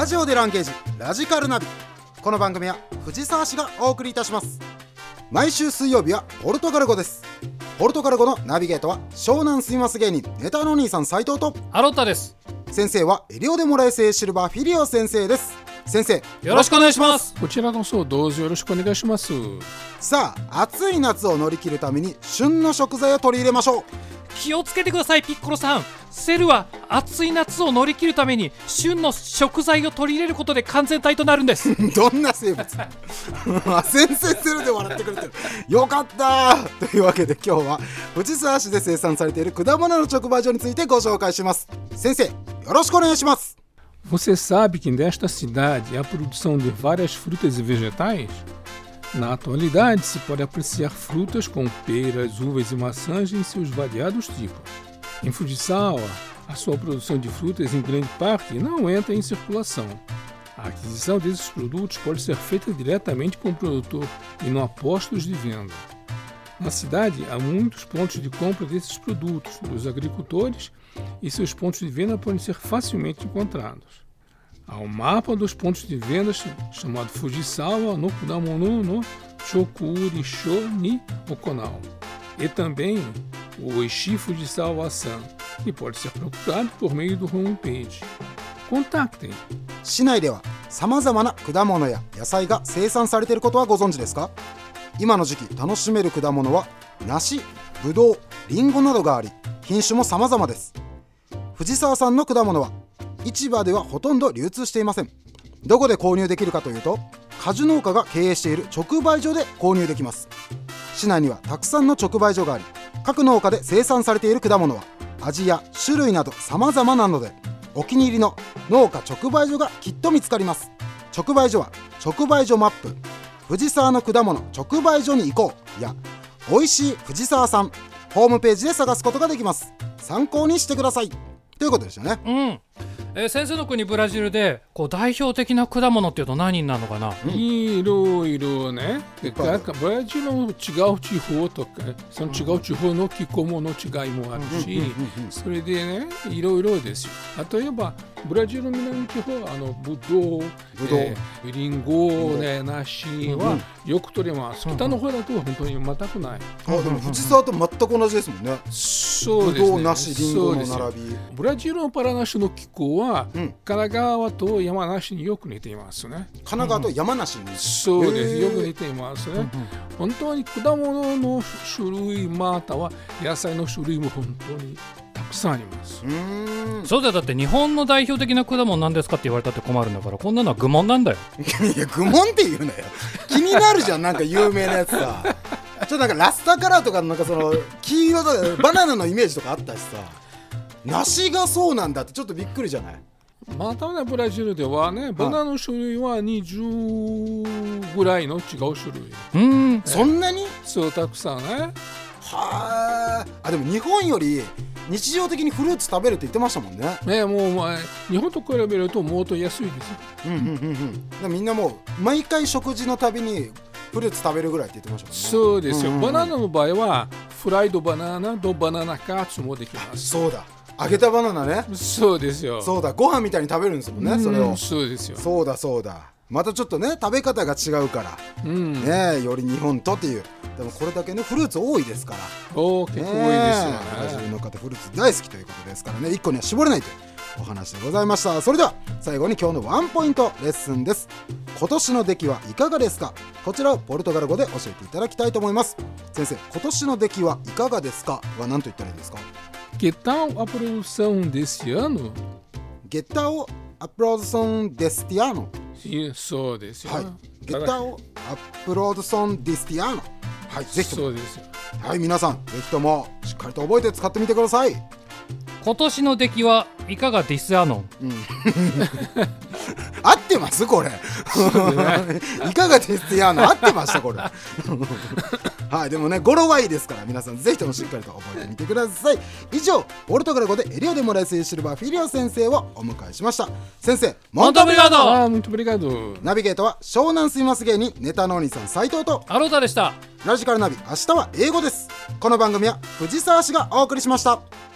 ラジオでランゲージラジカルナビ。この番組は藤沢市がお送りいたします。毎週水曜日はポルトガル語です。ポルトガル語のナビゲートは湘南住みます芸人ネタのお兄さん斉藤とアロタです。 先生はエリオデモラエセシルバーフィリオ先生です。先生よろしくお願いします。 こちらこそどうぞよろしくお願いします。 さあ、暑い夏を乗り切るために旬の食材を取り入れましょう。 気をつけてくださいピッコロさん。セルは暑い夏を乗り切るために旬の食材を取り入れることで完全体となるんです。 どんな生物先生セルで笑ってくれてる。よかったというわけで今日は藤沢市で生産されている果物の直売所についてご紹介します。先生よろしくお願いします。 Você sabe que nesta cidade há produção de várias frutas e vegetais? Na atualidade, se pode apreciar frutas como peras, uvas e maçãs em seus variados tipos. Em Fujisawa, a sua produção de frutas em grande parte não entra em circulação. A aquisição desses produtos pode ser feita diretamente com o produtor e não há postos de venda. Na cidade, há muitos pontos de compra desses produtos dos agricultores e seus pontos de venda podem ser facilmente encontrados. Há um mapa dos pontos de venda chamado Fujisawa no Kudamono no Chokuri-sho ni Okonao e também o Oishi Fujisawa-san, que pode ser procurado por meio do homepage. Contactem. 市内では様々な果物や野菜が生産されていることはご存知ですか？今の時期楽しめる果物は梨、ぶどう、りんごなどがあり、品種も様々です。藤沢産の果物は市場ではほとんど流通していません。どこで購入できるかというと、果樹農家が経営している直売所で購入できます。市内にはたくさんの直売所があり、各農家で生産されている果物は味や種類など様々なので、お気に入りの農家直売所がきっと見つかります。直売所は直売所マップ、藤沢の果物直売所に行こうやおいしい藤沢さんホームページで探すことができます。参考にしてくださいということですよね。 先生の国ブラジルでこう代表的な果物っていうと何になるのかな？ いろいろね。ブラジルの違う地方とか、その違う地方の気候の違いもあるし、それでね、いろいろですよ。例えばブラジルの南地方はぶどう、リンゴ、梨はよく取れます。北の方だと本当に全くない。 でも藤沢と全く同じですもんね。 そうですね。 ぶどう、梨、リンゴの並び。 ブラジルのパラナシの気候は神奈川と山梨によく似ていますね。 神奈川と山梨に、 そうです。よく似ていますね。本当に果物の種類または野菜の種類も本当にたくさんあります。 そうだ。だって日本の代表的な果物なんですかって言われたって困るんだから、こんなのは愚問なんだよ。 いや愚問って言うなよ。気になるじゃん、なんか有名なやつさ。ちょっとなんかラスタカラーとかなんかその黄色とかバナナのイメージとかあったしさ、梨がそうなんだってちょっとびっくりじゃない？ またね、ブラジルではね、バナナの種類は20ぐらいの違う種類。 そんなに？ そう、たくさんね。 はあ。でも日本より日常的にフルーツ食べるって言ってましたもんね。 もう日本と比べるともっと安いですよ。 みんなもう毎回食事のたびにフルーツ食べるぐらいって言ってましたもんね。 そうですよ。バナナの場合はフライドバナナとバナナカツもできます。 そうだ、揚げたバナナね。 そうですよ。 そうだ、ご飯みたいに食べるんですもんね、それを。 そうですよ。 そうだ。またちょっとね、食べ方が違うから、ね、より日本とっていう。でもこれだけね、フルーツ多いですから。 結構多いですよね。 ブラジルの方フルーツ大好きということですからね、1個には絞れないというお話でございました。それでは最後に今日のワンポイントレッスンです。今年の出来はいかがですか？こちらをポルトガル語で教えていただきたいと思います。先生、今年の出来はいかがですかは何と言ったらいいですか？ Que tal a produção desse ano? Que tal a produção deste ano? そうですよ。 はい。Que tal a produção deste ano? はい、ぜひとも。 そうですよ。 はい、皆さんぜひともしっかりと覚えて使ってみてください。 今年の出来はいかがですアノン？ 合ってますこれ？いかがですやの合ってましたこれ？はい、でもね、語呂はいいですから皆さんぜひともしっかりと覚えてみてください。以上、ポルトガル語でエリオデモラエスシルバーフィリオ先生をお迎えしました。先生、モントブリガード。 muito obrigado。 ナビゲートは湘南住みます芸人ネタのお兄さん斉藤とアロタでした。 ラジカルナビ、明日は英語です。この番組は藤沢市がお送りしました。